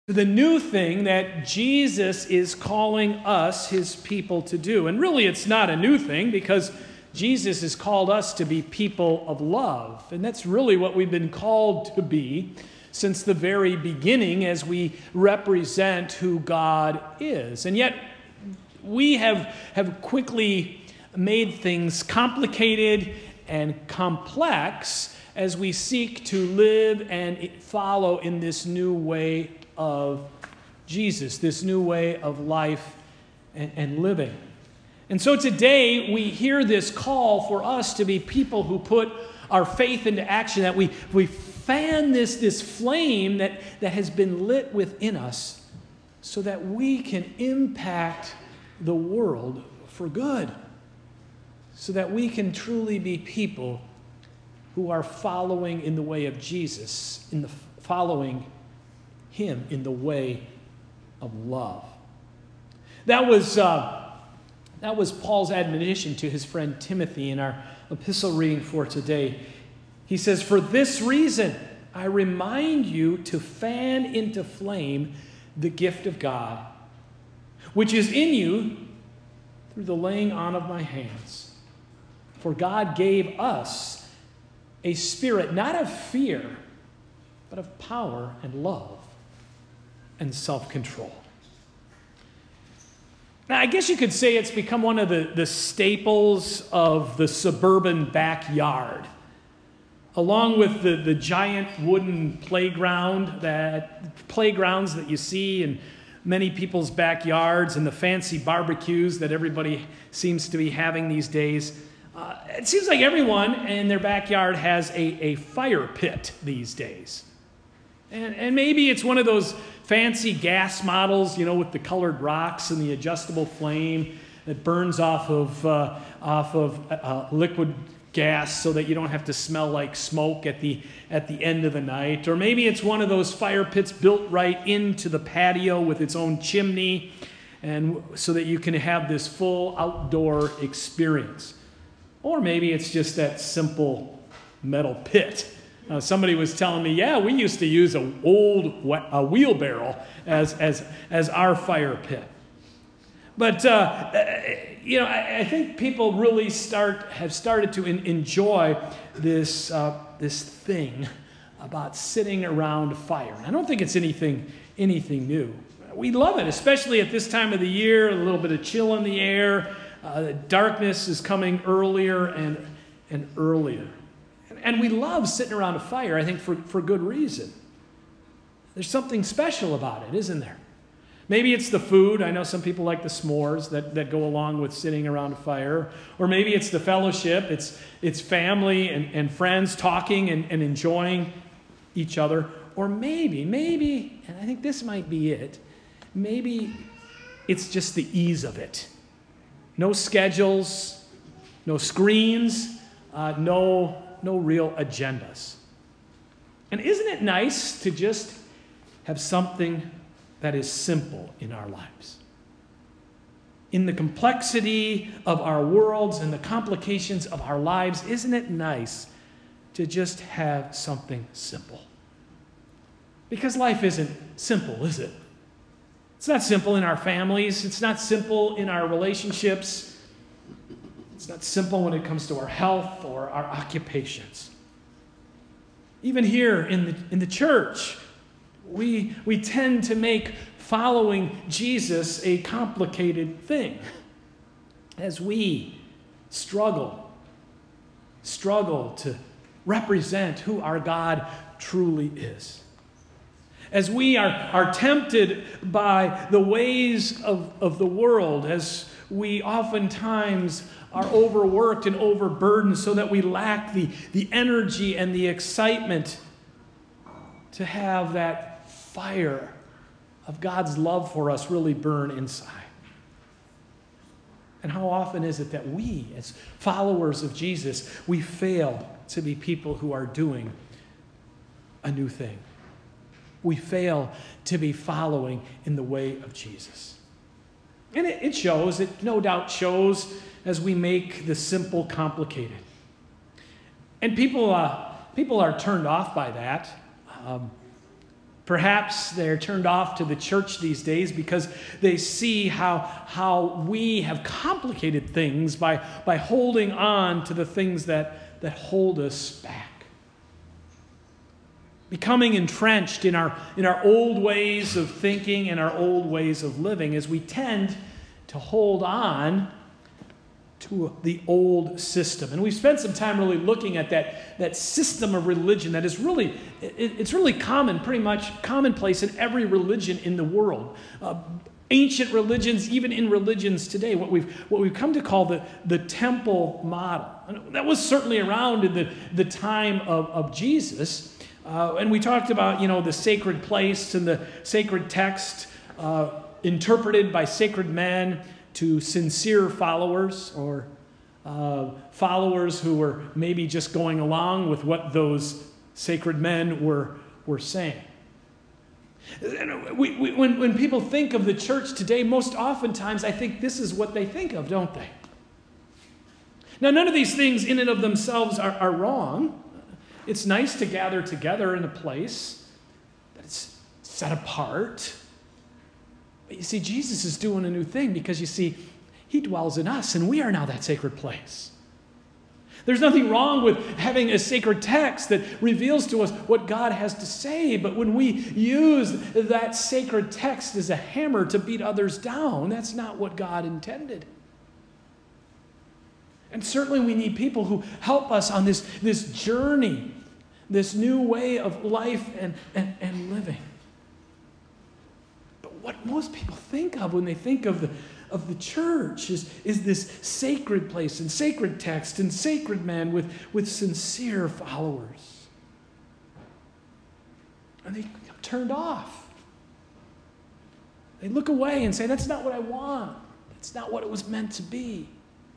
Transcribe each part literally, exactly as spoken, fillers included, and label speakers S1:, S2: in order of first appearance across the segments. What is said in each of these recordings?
S1: the new thing that Jesus is calling us, his people, to do. And really, it's not a new thing because Jesus has called us to be people of love. And that's really what we've been called to be since the very beginning as we represent who God is. And yet, we have, have quickly made things complicated and complex as we seek to live and follow in this new way of Jesus, this new way of life and, and living. And so today we hear this call for us to be people who put our faith into action, that we, we fan this, this flame that, that has been lit within us so that we can impact the world for good, so that we can truly be people who are following in the way of Jesus, in the following him in the way of love. That was uh, that was Paul's admonition to his friend Timothy in our epistle reading for today. He says, "For this reason, I remind you to fan into flame the gift of God, which is in you through the laying on of my hands. For God gave us a spirit not of fear, but of power and love and self-control." Now, I guess you could say it's become one of the, the staples of the suburban backyard, along with the, the giant wooden playground that playgrounds that you see in many people's backyards and the fancy barbecues that everybody seems to be having these days. Uh, it seems like everyone in their backyard has a, a fire pit these days. And, and maybe it's one of those fancy gas models, you know, with the colored rocks and the adjustable flame that burns off of, uh, off of uh, liquid gas so that you don't have to smell like smoke at the, at the end of the night. Or maybe it's one of those fire pits built right into the patio with its own chimney, and so that you can have this full outdoor experience. Or maybe it's just that simple metal pit. Uh, somebody was telling me, yeah, we used to use an old a wheelbarrow as, as, as our fire pit. But, uh, you know, I, I think people really start have started to in, enjoy this, uh, this thing about sitting around a fire. And I don't think it's anything, anything new. We love it, especially at this time of the year, a little bit of chill in the air. Uh, the darkness is coming earlier and, and earlier. And we love sitting around a fire, I think, for, for good reason. There's something special about it, isn't there? Maybe it's the food. I know some people like the s'mores that, that go along with sitting around a fire. Or maybe it's the fellowship. It's, it's family and, and friends talking and, and enjoying each other. Or maybe, maybe, and I think this might be it, maybe it's just the ease of it. No schedules, no screens, uh, no... no real agendas. And isn't it nice to just have something that is simple in our lives? In the complexity of our worlds and the complications of our lives, isn't it nice to just have something simple? Because life isn't simple, is it? It's not simple in our families. It's not simple in our relationships. It's not simple when it comes to our health or our occupations. Even here in the, in the church, we, we tend to make following Jesus a complicated thing as we struggle, struggle to represent who our God truly is. As we are, are tempted by the ways of, of the world, as we oftentimes are overworked and overburdened so that we lack the, the energy and the excitement to have that fire of God's love for us really burn inside. And how often is it that we, as followers of Jesus, we fail to be people who are doing a new thing? We fail to be following in the way of Jesus. And it, it shows, it no doubt shows as we make the simple complicated. And people, uh, people are turned off by that. Um, Perhaps they're turned off to the church these days because they see how, how we have complicated things by, by holding on to the things that, that hold us back. Becoming entrenched in our, in our old ways of thinking and our old ways of living as we tend to hold on to the old system. And we've spent some time really looking at that, that system of religion that is really, it, it's really common, pretty much commonplace in every religion in the world. Uh, ancient religions, even in religions today, what we've, what we've come to call the, the temple model. And that was certainly around in the, the time of, of Jesus. Uh, and we talked about, you know, the sacred place and the sacred text uh, interpreted by sacred men to sincere followers or uh, followers who were maybe just going along with what those sacred men were, were saying. We, we, when, when people think of the church today, most oftentimes I think this is what they think of, don't they? Now, none of these things in and of themselves are, are wrong. It's nice to gather together in a place that's set apart. But you see, Jesus is doing a new thing because, you see, he dwells in us, and we are now that sacred place. There's nothing wrong with having a sacred text that reveals to us what God has to say, but when we use that sacred text as a hammer to beat others down, that's not what God intended. And certainly we need people who help us on this, this journey, this new way of life and, and, and living. What most people think of when they think of the, of the church is, is this sacred place and sacred text and sacred men with, with sincere followers. And they become turned off. They look away and say, that's not what I want. That's not what it was meant to be.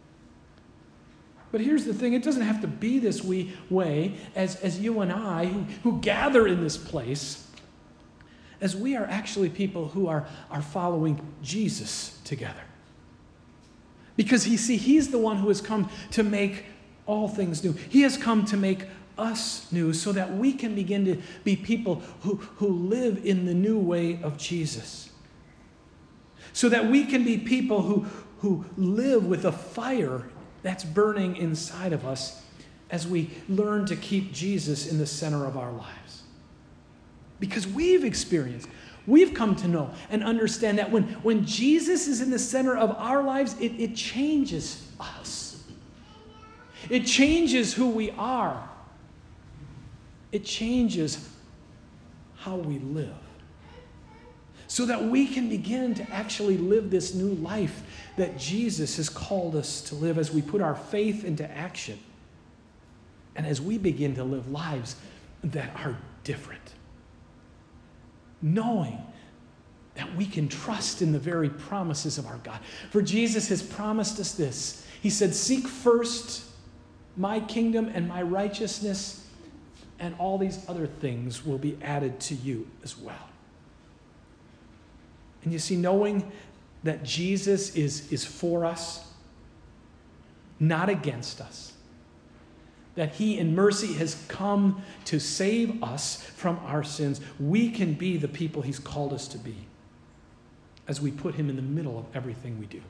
S1: But here's the thing, it doesn't have to be this wee way as, as you and I who, who gather in this place, as we are actually people who are, are following Jesus together. Because you see, he's the one who has come to make all things new. He has come to make us new so that we can begin to be people who, who live in the new way of Jesus. So that we can be people who, who live with a fire that's burning inside of us as we learn to keep Jesus in the center of our lives. Because we've experienced, we've come to know and understand that when, when Jesus is in the center of our lives, it, it changes us. It changes who we are. It changes how we live. So that we can begin to actually live this new life that Jesus has called us to live as we put our faith into action. And as we begin to live lives that are different. Knowing that we can trust in the very promises of our God. For Jesus has promised us this. He said, seek first my kingdom and my righteousness, and all these other things will be added to you as well. And you see, knowing that Jesus is, is for us, not against us, that he in mercy has come to save us from our sins, we can be the people he's called us to be as we put him in the middle of everything we do.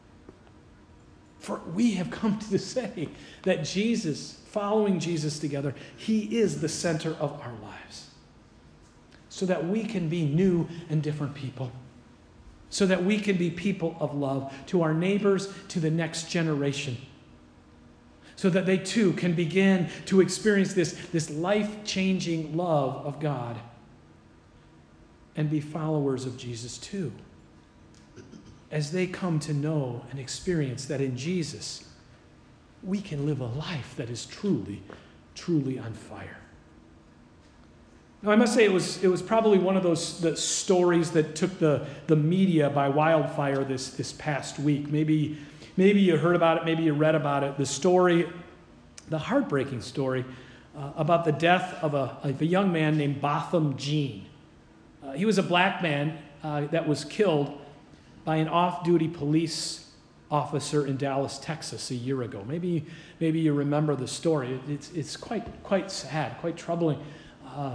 S1: For we have come to say that Jesus, following Jesus together, he is the center of our lives. So that we can be new and different people. So that we can be people of love to our neighbors, to the next generation. So that they too can begin to experience this, this life-changing love of God and be followers of Jesus too. As they come to know and experience that in Jesus, we can live a life that is truly, truly on fire. Now, I must say it was, it was probably one of those the stories that took the, the media by wildfire this, this past week. Maybe Maybe you heard about it, maybe you read about it. The story, the heartbreaking story uh, about the death of a, of a young man named Botham Jean. Uh, he was a black man uh, that was killed by an off-duty police officer in Dallas, Texas a year ago. Maybe, maybe you remember the story. It's, it's quite, quite sad, quite troubling. Uh,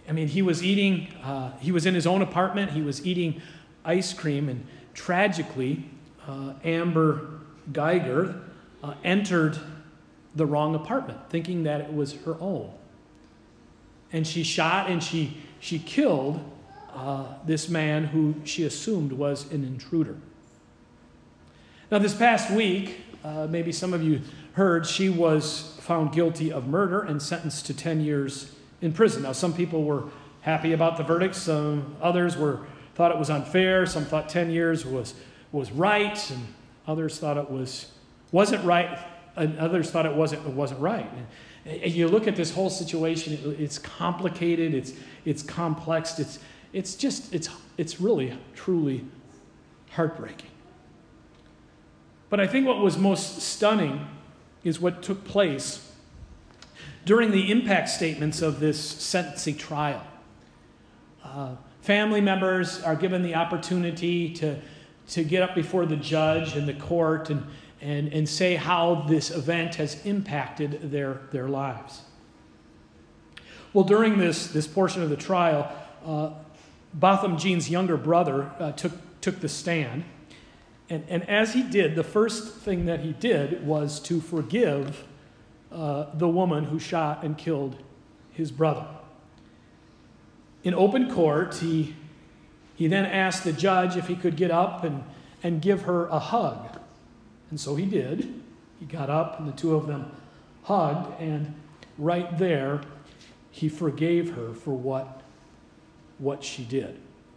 S1: I mean, he was eating, uh, he was in his own apartment, he was eating ice cream, and tragically, uh, Amber Geiger uh, entered the wrong apartment, thinking that it was her own. And she shot and she, she killed uh, this man who she assumed was an intruder. Now, this past week, uh, maybe some of you heard, she was found guilty of murder and sentenced to ten years in prison. Now, some people were happy about the verdict. Some others were thought it was unfair. Some thought ten years was was right, and others thought it was wasn't right, and others thought it wasn't it wasn't right. And, and you look at this whole situation; it, it's complicated. It's it's complex. It's it's just it's it's really truly heartbreaking. But I think what was most stunning is what took place during the impact statements of this sentencing trial. Uh, family members are given the opportunity to, to get up before the judge and the court and, and, and say how this event has impacted their, their lives. Well, during this, this portion of the trial, uh, Botham Jean's younger brother uh, took, took the stand. And, and as he did, the first thing that he did was to forgive uh, the woman who shot and killed his brother. In open court, he, he then asked the judge if he could get up and, and give her a hug. And so he did. He got up, and the two of them hugged, and right there, he forgave her for what, what she did.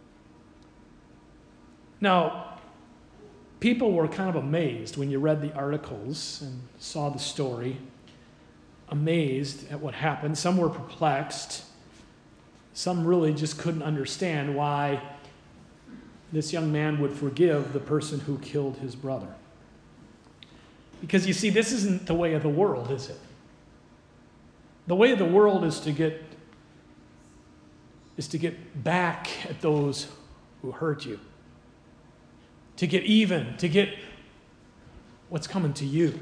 S1: Now, people were kind of amazed when you read the articles and saw the story, amazed at what happened. Some were perplexed. Some really just couldn't understand why this young man would forgive the person who killed his brother. Because you see, this isn't the way of the world, is it? The way of the world is to get is to get back at those who hurt you. To get even, to get what's coming to you.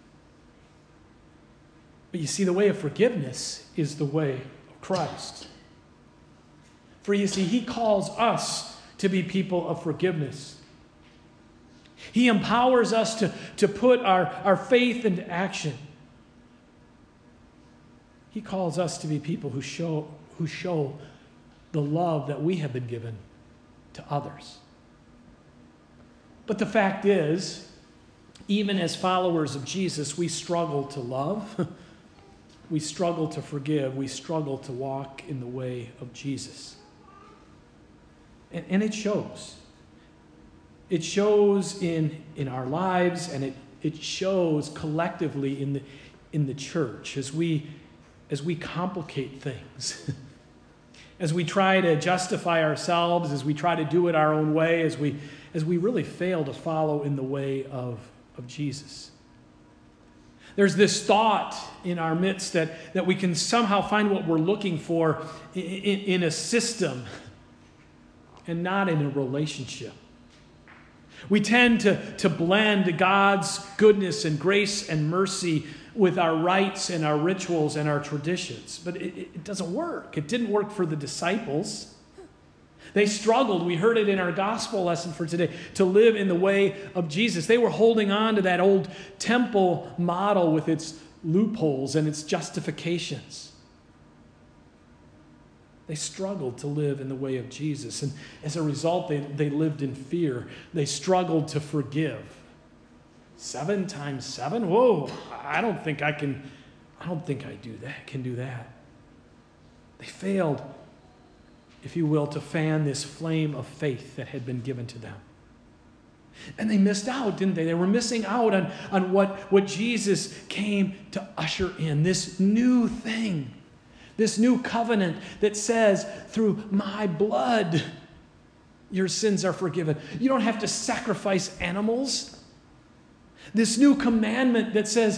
S1: But you see, the way of forgiveness is the way of Christ. For you see, he calls us to be people of forgiveness. He empowers us to, to put our, our faith into action. He calls us to be people who show, who show the love that we have been given to others. But the fact is, even as followers of Jesus, we struggle to love, we struggle to forgive, we struggle to walk in the way of Jesus. And, and it shows. It shows in, in our lives, and it, it shows collectively in the, in the church as we, as we complicate things. As we try to justify ourselves, as we try to do it our own way, as we as we really fail to follow in the way of, of Jesus. There's this thought in our midst that, that we can somehow find what we're looking for in, in, in a system and not in a relationship. We tend to, to blend God's goodness and grace and mercy with our rites and our rituals and our traditions. But it, it doesn't work. It didn't work for the disciples. They struggled, we heard it in our gospel lesson for today, to live in the way of Jesus. They were holding on to that old temple model with its loopholes and its justifications. They struggled to live in the way of Jesus. And as a result, they, they lived in fear. They struggled to forgive. Seven times seven? Whoa, I don't think I can, I don't think I do that, can do that. They failed, if you will, to fan this flame of faith that had been given to them. And they missed out, didn't they? They were missing out on, on what, what Jesus came to usher in, this new thing, this new covenant that says, through my blood, your sins are forgiven. You don't have to sacrifice animals. This new commandment that says,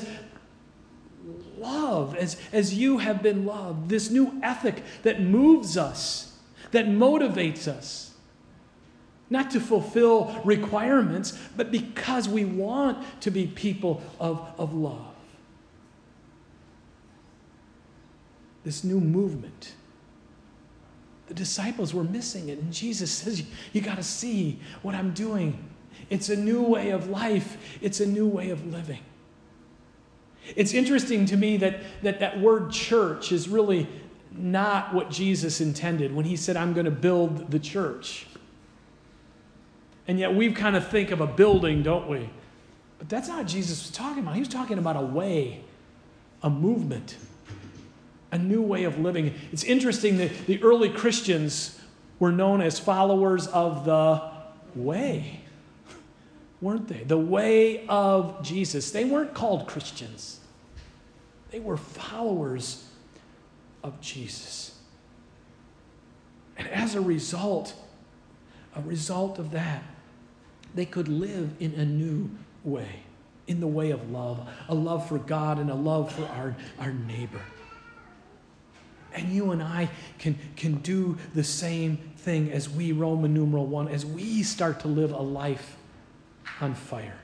S1: love as, as you have been loved. This new ethic that moves us, that motivates us, not to fulfill requirements, but because we want to be people of, of love. This new movement The disciples were missing it. And Jesus says, you got to see what I'm doing. It's a new way of life. It's a new way of living. It's interesting to me that that, that word church is really not what Jesus intended when he said, I'm going to build the church. And yet we kind of think of a building, don't we? But that's not what Jesus was talking about. He was talking about a way, a movement, a new way of living. It's interesting that the early Christians were known as followers of the way, weren't they? The way of Jesus. They weren't called Christians. They were followers of Jesus. And as a result, a result of that, they could live in a new way, in the way of love, a love for God and a love for our, our neighbor. And you and I can, can do the same thing as we, Roman numeral one, as we start to live a life on fire.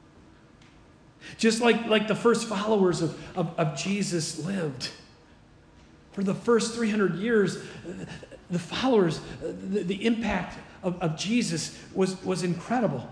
S1: Just like, like the first followers of, of, of Jesus lived. For the first three hundred years, the followers, the, the impact of, of Jesus was, was incredible.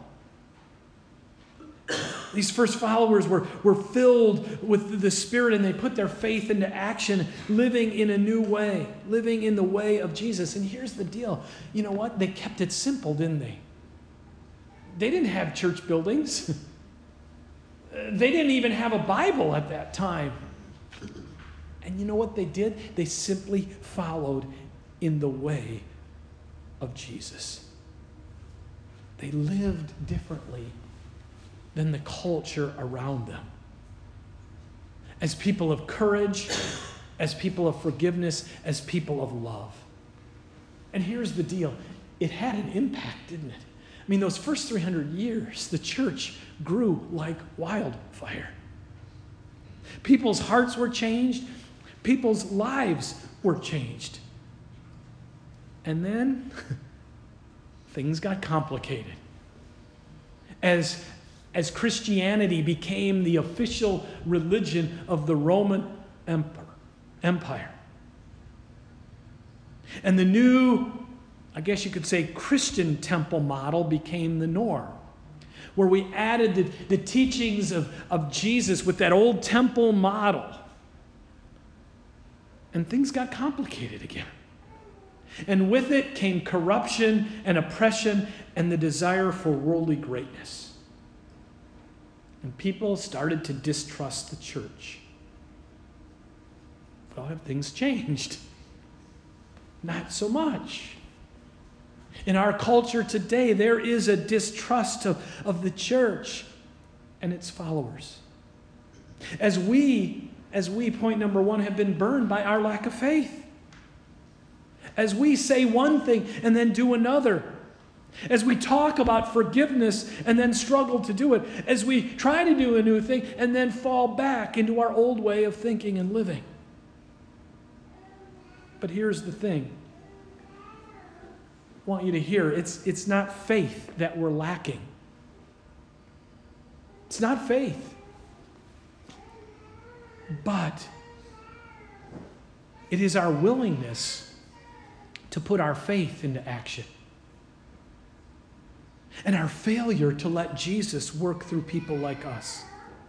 S1: These first followers were, were filled with the Spirit, and they put their faith into action, living in a new way, living in the way of Jesus. And here's the deal. You know what? They kept it simple, didn't they? They didn't have church buildings. They didn't even have a Bible at that time. And you know what they did? They simply followed in the way of Jesus. They lived differently than the culture around them. As people of courage, as people of forgiveness, as people of love. And here's the deal. It had an impact, didn't it? I mean, those first three hundred years, the church grew like wildfire. People's hearts were changed. People's lives were changed. And then things got complicated. As, as Christianity became the official religion of the Roman Empire. And the new, I guess you could say, Christian temple model became the norm, where we added the, the teachings of, of Jesus with that old temple model. And things got complicated again. And with it came corruption and oppression and the desire for worldly greatness. And people started to distrust the church. Well, have things changed? Not so much. In our culture today, there is a distrust of, of the church and its followers. As we, as we, point number one, have been burned by our lack of faith. As we say one thing and then do another. As we talk about forgiveness and then struggle to do it. As we try to do a new thing and then fall back into our old way of thinking and living. But here's the thing. I want you to hear, it's, it's not faith that we're lacking. It's not faith. But it is our willingness to put our faith into action. And our failure to let Jesus work through people like us.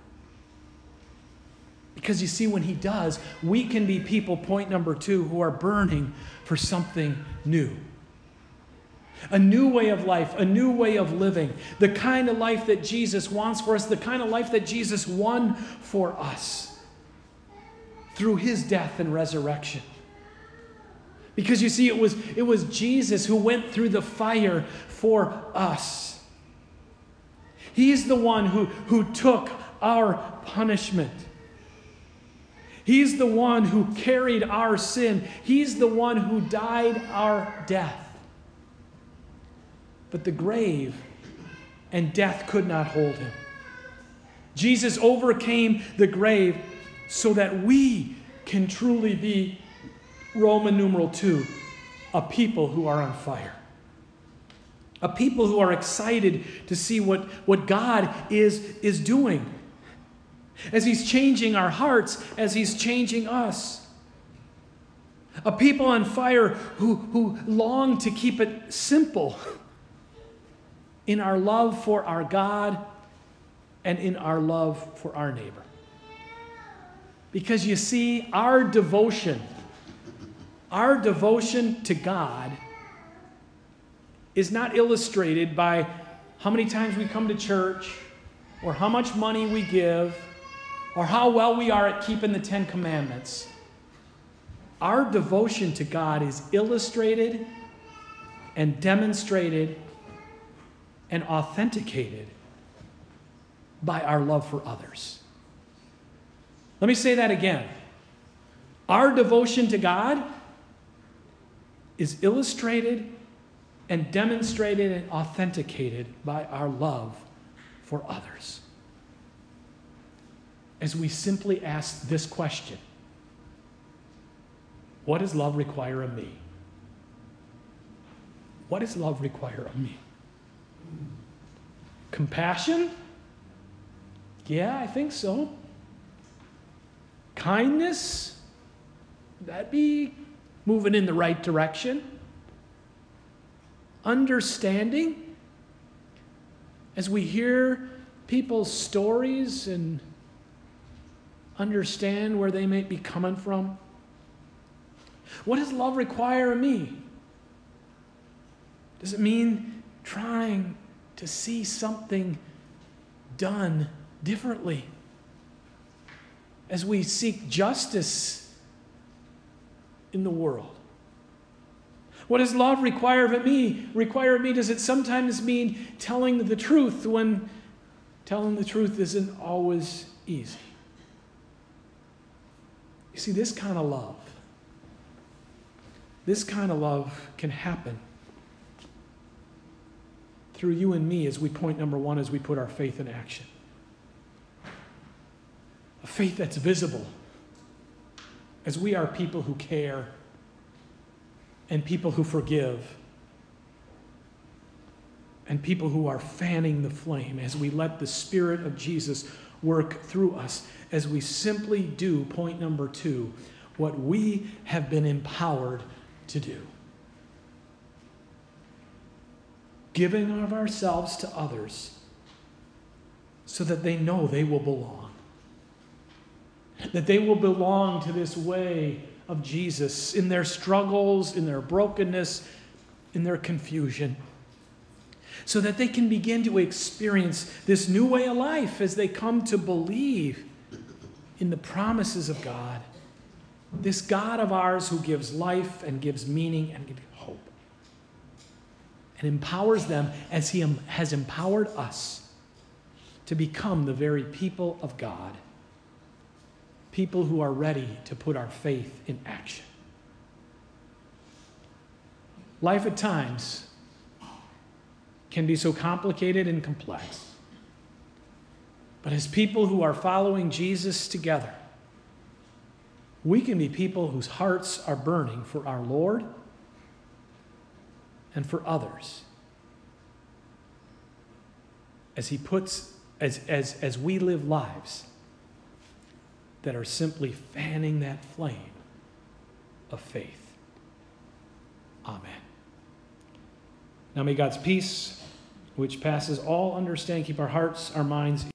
S1: Because you see, when he does, we can be people, point number two, who are burning for something new. A new way of life, a new way of living. The kind of life that Jesus wants for us, the kind of life that Jesus won for us through his death and resurrection. Because you see, it was, it was Jesus who went through the fire for us. He's the one who, who took our punishment. He's the one who carried our sin. He's the one who died our death. But the grave and death could not hold him. Jesus overcame the grave so that we can truly be, Roman numeral two, a people who are on fire. A people who are excited to see what, what God is, is doing. As he's changing our hearts, as he's changing us. A people on fire who, who long to keep it simple in our love for our God and in our love for our neighbor. Because you see, our devotion, our devotion to God is not illustrated by how many times we come to church, or how much money we give, or how well we are at keeping the Ten Commandments. Our devotion to God is illustrated and demonstrated and authenticated by our love for others. Let me say that again. Our devotion to God is illustrated and demonstrated and authenticated by our love for others. As we simply ask this question: what does love require of me? What does love require of me? Compassion? Yeah, I think so. Kindness? That'd be moving in the right direction. Understanding? As we hear people's stories and understand where they may be coming from. What does love require of me? Does it mean trying to see something done differently as we seek justice in the world? What does love require of me? Require of me? Does it sometimes mean telling the truth when telling the truth isn't always easy? You see, this kind of love, this kind of love can happen through you and me as we, point number one, as we put our faith in action. A faith that's visible as we are people who care and people who forgive and people who are fanning the flame as we let the Spirit of Jesus work through us, as we simply do, point number two, what we have been empowered to do. Giving of ourselves to others so that they know they will belong. That they will belong to this way of Jesus in their struggles, in their brokenness, in their confusion. So that they can begin to experience this new way of life as they come to believe in the promises of God. This God of ours who gives life and gives meaning and gives hope. And empowers them as He has empowered us to become the very people of God. People who are ready to put our faith in action. Life at times can be so complicated and complex. But as people who are following Jesus together, we can be people whose hearts are burning for our Lord and for others. As He puts, as, as, as we live lives that are simply fanning that flame of faith. Amen. Now may God's peace, which passes all understanding, keep our hearts, our minds,